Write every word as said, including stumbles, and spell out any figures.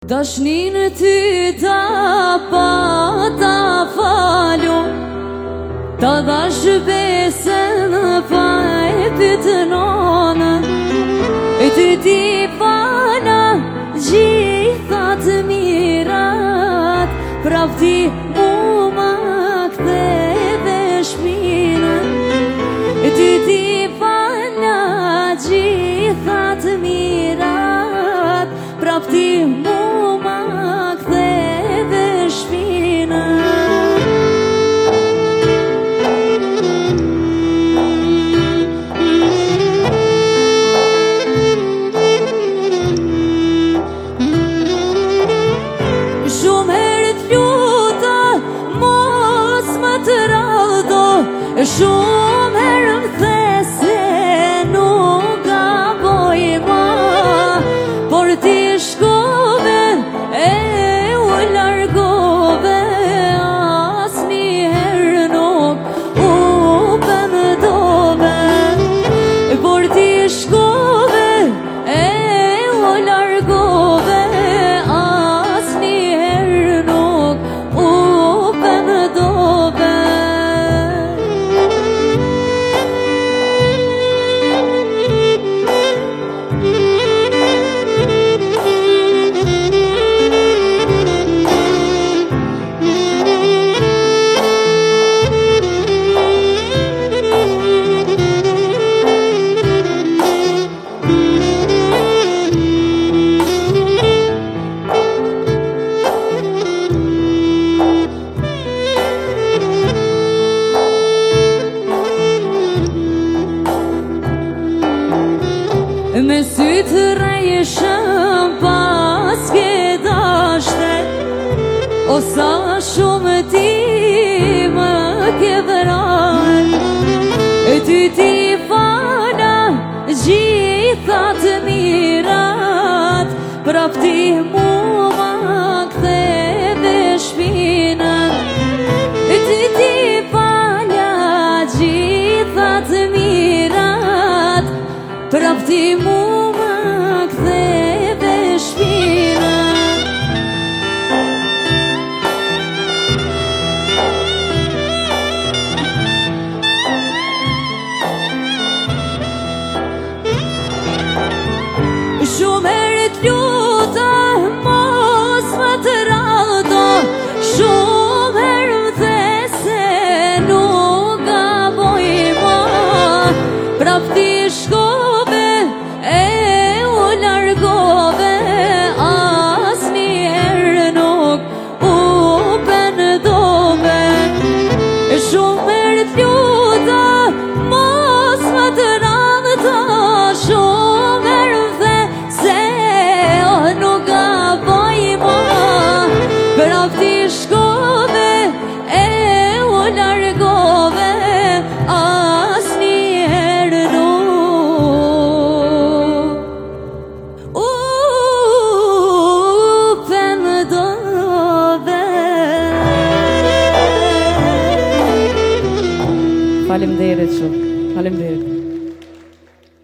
Dashnin ty ta pa ta falu, ta dash besen pa e pytë nonën. E ty ti fala gjithat mirat, prap ti mu ma ktheve shpinën. E ty ti fala gjithat mirat, prap ti mu shumë herë më the se nuk gaboj ma, por ti shkove e u largove, asnjëherë nuk u pëmdove. Por ti shkove e u largove, asnjëherë nuk u pëmdove. Me sytë rejshëm pas ke dashte, o sa shumë ti më ke vëran. E ty ti fala gjithat mirat, prap ti mu ma ktheve shpinën. E ty ti fala gjithat mirat, prap ti mu ma ktheve shpinën. Shumë herë t'luta mos më të rado, shumë herë më the se nuk gaboj ma, prap ti shkove e u largove, asnjëherë nuk u pëmdove. Shumë herë t'luta mos më të rado, shumë herë më the se nuk gaboj ma, prap ti shkove e u largove, asnjëherë Faleminderit shumë. Faleminderit.